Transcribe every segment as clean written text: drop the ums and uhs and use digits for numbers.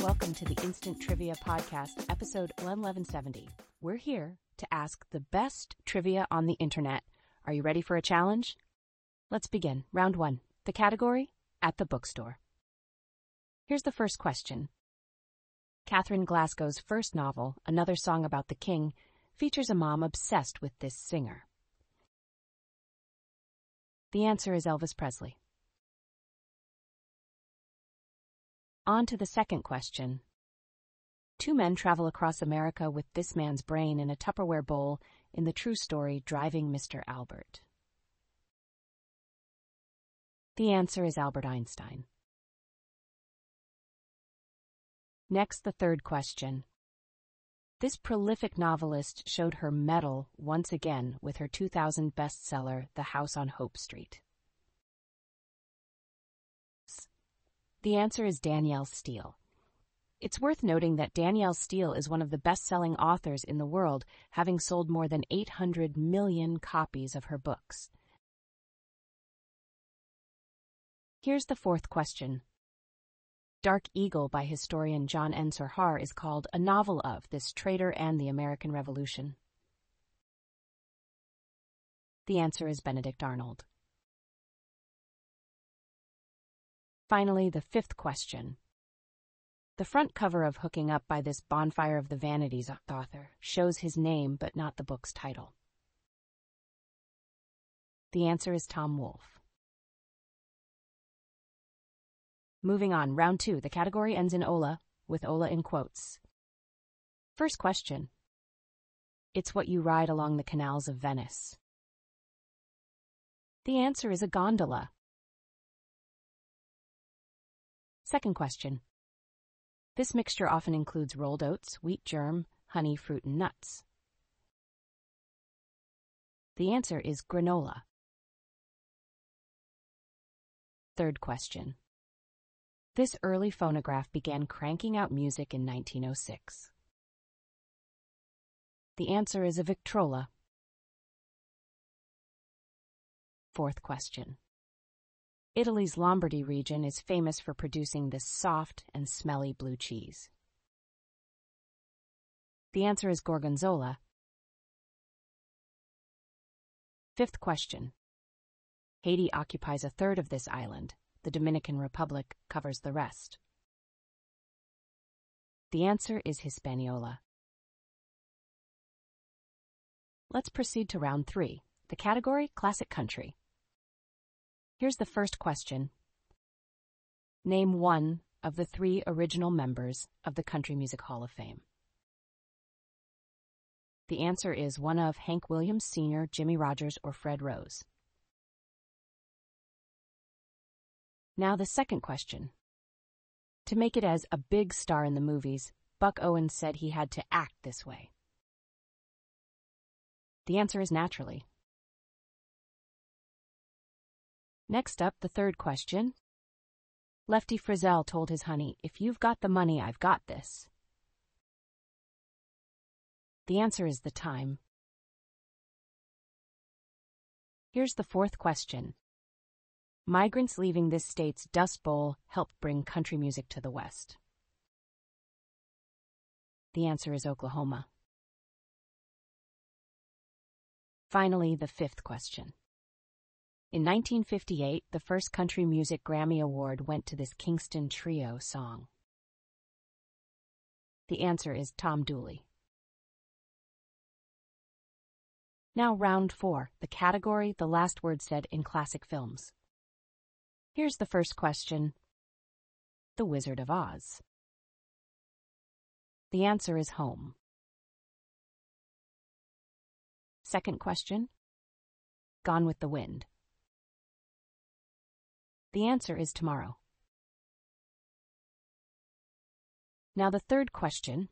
welcome to the Instant Trivia Podcast, episode 1170. We're here to ask the best trivia on the internet. Are you ready for a challenge? Let's begin. Round 1. The category? At the bookstore. Here's the first question. Catherine Glasgow's first novel, Another Song About the King, features a mom obsessed with this singer. The answer is Elvis Presley. On to the second question. Two men travel across America with this man's brain in a Tupperware bowl in the true story Driving Mr. Albert. The answer is Albert Einstein. Next, the third question. This prolific novelist showed her mettle once again with her 2000 bestseller, The House on Hope Street. The answer is Danielle Steel. It's worth noting that Danielle Steel is one of the best-selling authors in the world, having sold more than 800 million copies of her books. Here's the fourth question. Dark Eagle by historian John Ensor Haar is called a novel of this traitor and the American Revolution. The answer is Benedict Arnold. Finally, the fifth question. The front cover of Hooking Up by this Bonfire of the Vanities author shows his name but not the book's title. The answer is Tom Wolfe. Moving on, round 2. The category ends in Ola, with Ola in quotes. First question. It's what you ride along the canals of Venice. The answer is a gondola. Second question. This mixture often includes rolled oats, wheat germ, honey, fruit, and nuts. The answer is granola. Third question. This early phonograph began cranking out music in 1906. The answer is a Victrola. Fourth question. Italy's Lombardy region is famous for producing this soft and smelly blue cheese. The answer is Gorgonzola. Fifth question. Haiti occupies a third of this island. The Dominican Republic covers the rest. The answer is Hispaniola. Let's proceed to round 3. The category, Classic Country. Here's the first question. Name one of the 3 original members of the Country Music Hall of Fame. The answer is one of Hank Williams Sr., Jimmie Rodgers, or Fred Rose. Now the second question. To make it as a big star in the movies, Buck Owens said he had to act this way. The answer is naturally. Next up, the third question. Lefty Frizzell told his honey, if you've got the money, I've got this. The answer is the time. Here's the fourth question. Migrants leaving this state's Dust Bowl helped bring country music to the West. The answer is Oklahoma. Finally, the fifth question. In 1958, the first Country Music Grammy Award went to this Kingston Trio song. The answer is Tom Dooley. Now round 4, the category, the last word said in classic films. Here's the first question. The Wizard of Oz. The answer is home. Second question. Gone with the Wind. The answer is tomorrow. Now the third question.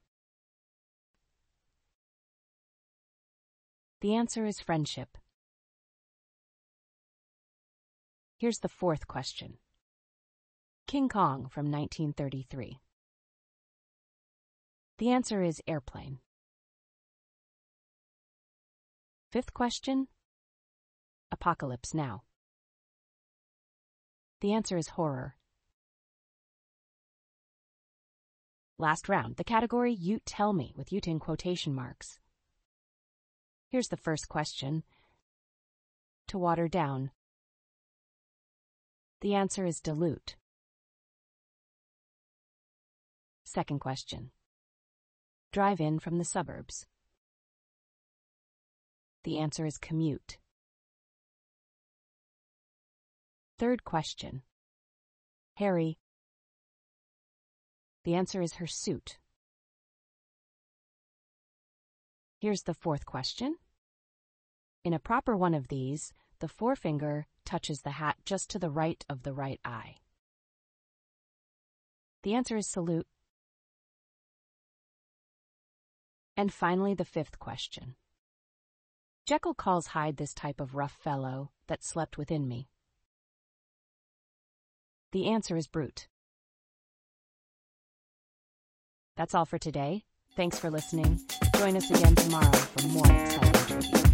The answer is friendship. Here's the fourth question. King Kong from 1933. The answer is airplane. Fifth question. Apocalypse Now. The answer is horror. Last round, the category You Tell Me, with "you" in quotation marks. Here's the first question. To water down. The answer is dilute. Second question. Drive in from the suburbs. The answer is commute. Third question. Harry. The answer is hirsute. Here's the fourth question. In a proper one of these, the forefinger touches the hat just to the right of the right eye. The answer is salute. And finally, the fifth question. Jekyll calls Hyde this type of rough fellow that slept within me. The answer is brute. That's all for today. Thanks for listening. Join us again tomorrow for more exciting trivia.